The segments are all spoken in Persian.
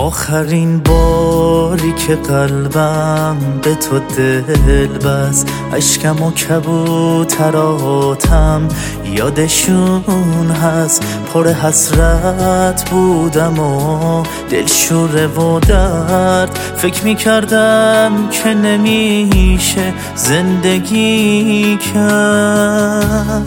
آخرین باری که قلبم به تو دل بست، اشکم و کبوتراتم یادشون هست. پر حسرت بودم و دلشوره و درد، فکر میکردم که نمیشه زندگی کرد.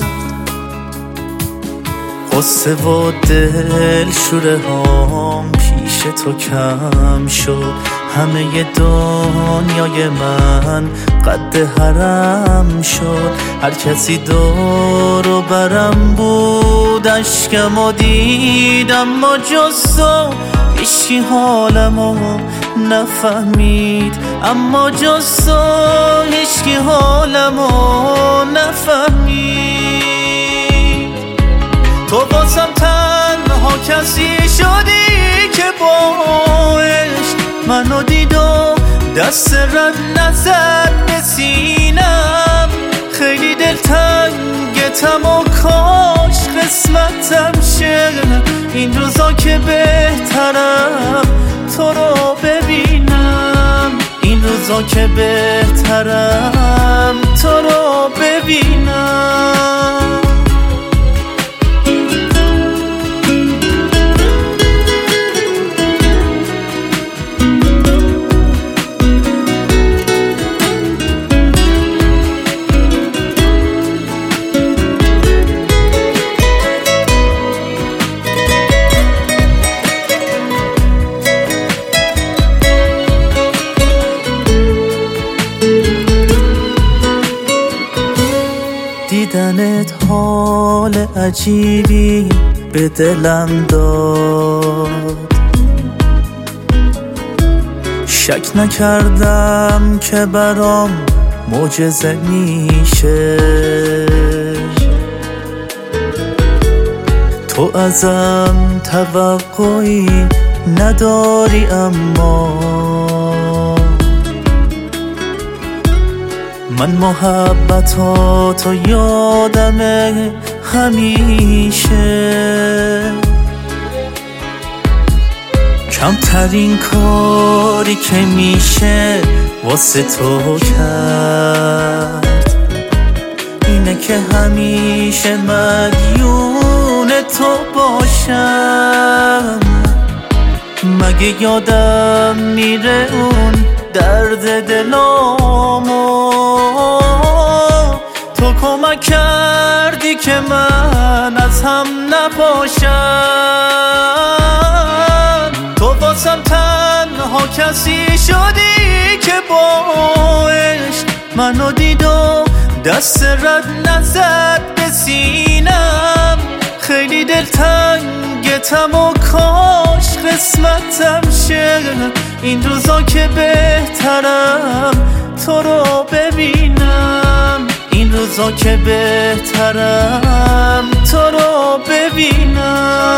قصه و دلشوره هام پیش تو کم شد، همه دنیای من قد حرم شد. هر کسی دور و برم بود، اشکمو دیدم اما جز تو هیچکی حالمو نفهمید. اما جز تو هیچکی حالمو نفهمید. تو واسم تنها کسی شدی که باش منو دید و دست رد نزد به سینم. خیلی دلتنگتم و کاش قسمتم شه این روزا که بهترم تو رو ببینم. این روزا که بهترم تو رو ببینم. دیدنت حال عجیبی به دلم داد، شک نکردم که برام معجزه میشه. تو ازم توقعی نداری اما من محبتاتو یادمه همیشه. کمترین کاری که میشه واسه تو کرد اینه که همیشه مدیون تو باشم. مگه یادم میره اون درد دلامو؟ تو کمک کردی که من از هم نپاشم. تو واسم تنها کسی شدی که باش منو دید و دست رد نزد به سینم. خیلی دلتنگتم و کاش قسمتم شه این روزا که بهترم تو رو ببینم. این روزا که بهترم تو رو ببینم.